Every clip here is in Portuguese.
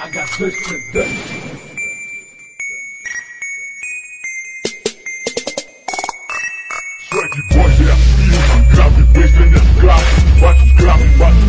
H2 cantando. Swag boy é a firma, grave besta nas classes. Bate os grave,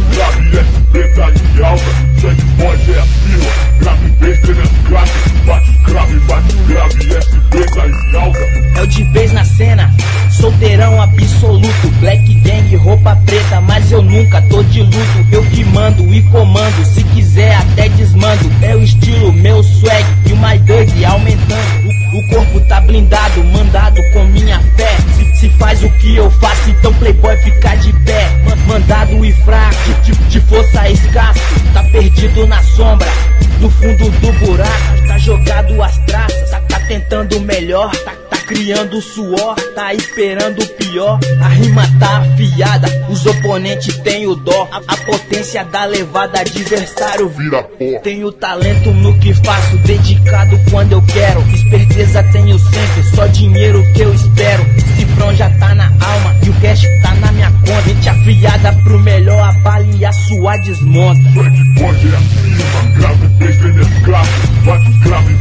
SP tá em alta. Swag boy é a firma, grave besta nas classes. Bate os grave, SP tá em alta. É o de vez na cena, solteirão absoluto. Black gang, roupa preta, mas eu nunca tô de luto. Eu que mando e comando, se quiser até desmando. É o estilo, meu swag e o my dog aumentando. O corpo tá blindado, mandado com minha fé. Se faz o que eu faço, então playboy fica de pé. Mandado e fraco, de força escasso. Tá perdido na sombra, no fundo do buraco. Tá jogado as traças, tá tentando o melhor. Tá criando suor, tá esperando o pior. A rima tá afiada, os oponentes têm o dó. A potência da levada, adversário vira pó. Tenho talento no que faço, dedicado quando eu quero. Esperteza tenho sempre, só dinheiro que eu espero. Cifrão já tá na alma e o cash tá na minha conta. Mente afiada pro melhor, a bala e a sua desmonta. Swag boy é a firma, grave besta nas classes. Bate os grave,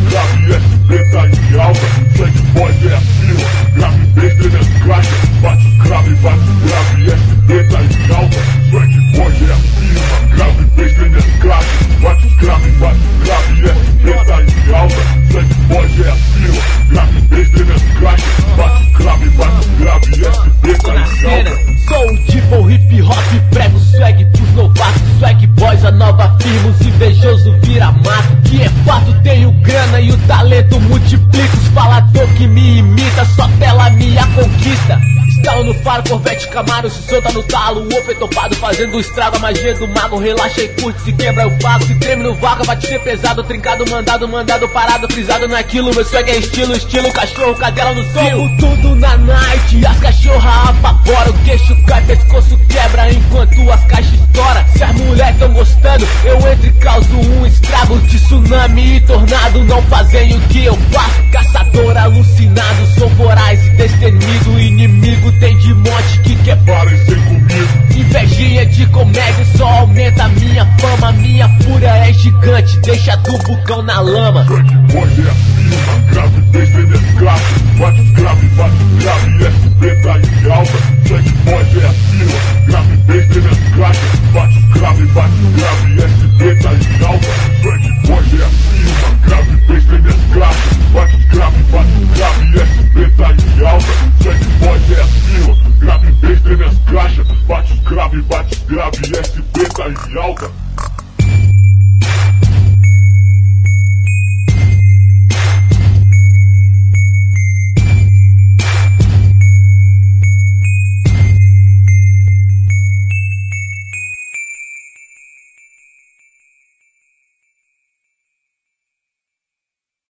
SP tá em alta. Swag boy é a firma, grave besta nas classes. Bate os grave, SP tá em alta. Swag boy é a firma, grave besta nas classes. Bate os grave, SP tá em alta. Swag boy é a firma, grave besta nas classes. Bate os grave, SP tá em alta. Sou tipo hip hop, prego swag pros novatos. Swag boys, a nova firma, os invejosos vira mato. Que é fato, tenho grana e o talento multiplica. Os falador que me imita, só tela minha conquista. Estalo no faro, Corvette Camaro, se solta no talo. O open topado fazendo estrago, a magia do mago. Relaxa e curte, se quebra eu pago. Se treme no vaca, bate ser pesado. Trincado, mandado, parado, frisado naquilo. Meu swag é estilo, cachorro, cadela no cio. Como tudo na night, as cachorra apavora. O queixo cai, pescoço quebra enquanto as caixas estouram. Se as mulheres tão gostando, eu entro e causo um estrago. De tsunami e tornado, não fazem o que eu faço. Caçador alucinado, sou voraz e destemido. Inimigo tem de monte que quer parecer comigo. Invejinha de comédia só aumenta a minha fama. Minha fúria é gigante, deixa do bucão na lama. Swag boy é a firma, grave besta nas classes. Bate os grave, SP tá em alta. Swag boy é a firma, grave besta nas classes. Bate os grave, SP tá em alta. Swag boy é a firma, grave besta nas classes. Bate os grave, SP tá em alta. Swag boy é a firma, grave besta nas classes. Bate os grave, SP tá em alta.